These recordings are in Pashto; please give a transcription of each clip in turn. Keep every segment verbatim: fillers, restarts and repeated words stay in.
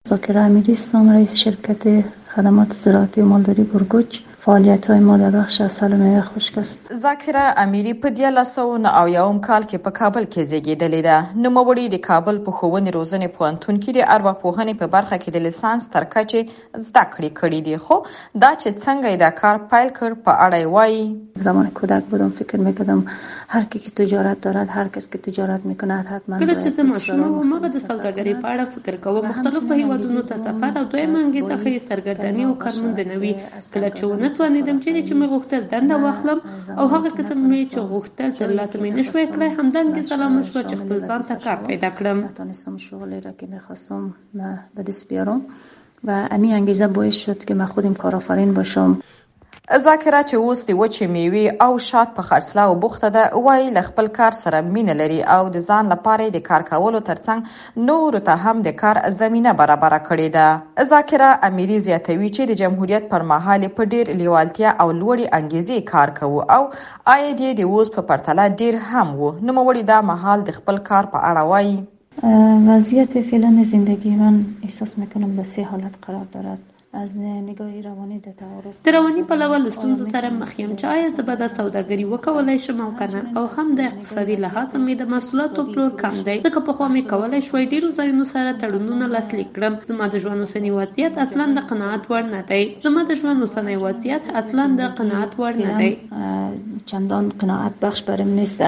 ذاکره امیری هستم، رئیس شرکت خدمات زراعتی و مالداری گرگوچ. فعالیت‌های ماده بخش از سال میوه خشک است. ذاکره امیری په دیارلس سوه نهه اویایم کال کې په کابل کې زیږېدلې ده. نوموړې د کابل په ښوونې روزنې پوهنتون کې د ارواپوهنې په برخه کې د لیسانس تر کچې زده کړې کړې دي. خو دا چې څنګه یې دا کار پیل کړ په اړه یې وایي. زمان کودک بودم فکر میکردم هر کی که تجارت دارد، هر کس که تجارت میکند حتما کله چې زه ماشومه وم هغه د سوداګرۍ په اړه فکر کوم. مختلفو هیوادونو ته سفر او دویمه انګیزه ښه سرګرداني او کارموندنه وي. کله چې ونه توانېدم چیرې چې مې غوښتل دنده واخلم او هغه کسب مې چې غوښتل ترلاسه مې نشوی کړی، همدا انګیزه لامل شوه چې خپل ځان ته کار پیدا کړم. نتونستم شغلی را که میخواستم به دست بیارم و امی انگیزه باعث شد که من خودم کارآفرین باشم. ذاکره چې اوس د وچې میوې او شات په خرڅلاو بوخته ده، وایي له خپل کار سره مینه لري او د ځان لپاره د کار کولو ترڅنګ نورو ته هم د کار زمینه برابره کړې ده. ذاکره امیری زیاتوي چې د جمهوریت پر مهال په ډیر لیوالتیا او لوړې انګیزې کار کوو او عاید یې د اوس په پرتله ډیر هم و. نوموړې دا مهال د خپل کار په اړه وایي. وضعیت فعلا زندگی من احساس میکنم در سه حالت قرار دارد. از نگاه روانی د تعارض د رواني پلوه له ستونزو سره مخ یم چې آیا زه به دا سوداګري وکولای شم او کنه، او هم د اقتصادي لحاظ مې د محصولاتو پلور کم دی، ځکه پخوا مې کولای شوی ډیرو ځایونو سره تړونونه لاسلیک کړم. زما د ژوند اوسنی وضعیت اصلا د قناعت وړ نه دی. زما د ژوند اوسنی وضعیت اصلا د قناعت وړ نه دی. چندان قناعت بخش برم نیست.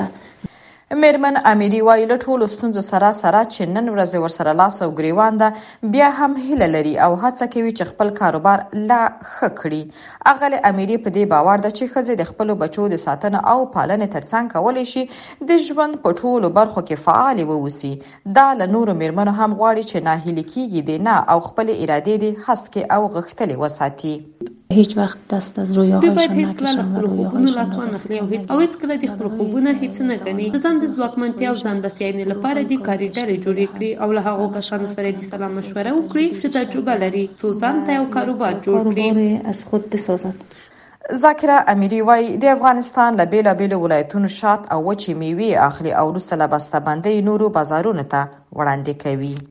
میرمن امیری وایي له ټولو ستونزو سره سره چې نن ورځ ورسره لاس او ګریوان ده، بیا هم هیله لري او هڅه کوي چې خپل کاروبار لا ښه کړي. اغلې امیری په دې باور ده چې ښځې د خپلو بچو د ساتنه او پالنې ترڅنګ کولی شي د ژوند په ټولو برخو کې فعالې واوسي. دا له نورو میرمنو هم غواړي چې ناهیلې کیږي دې نه او خپلې ارادې دې هسکې او غښتلې وساتي. هیچ وخت دست از رویاهایشان نکشن و رویاهایشان نخسلی او هیڅ کله د خپل خوبونه هیڅ نه ګڼي. د ځان د ځواکمنتیا او ځان بسیاینې لپاره د کاري ډلې جوړې کړي او له هغو کسانو سره د سلا مشوره وکړي چې تجربه لري، څو ځان ته یو کاروبار جوړ کړي. از خود بسازد. ذاکره امیری وایي د افغانستان له بیلابیلو ولایتونو شات او وچې میوې اخلي او وروسته له بسته بندۍ نورو بازارونو ته وړاندې کوي.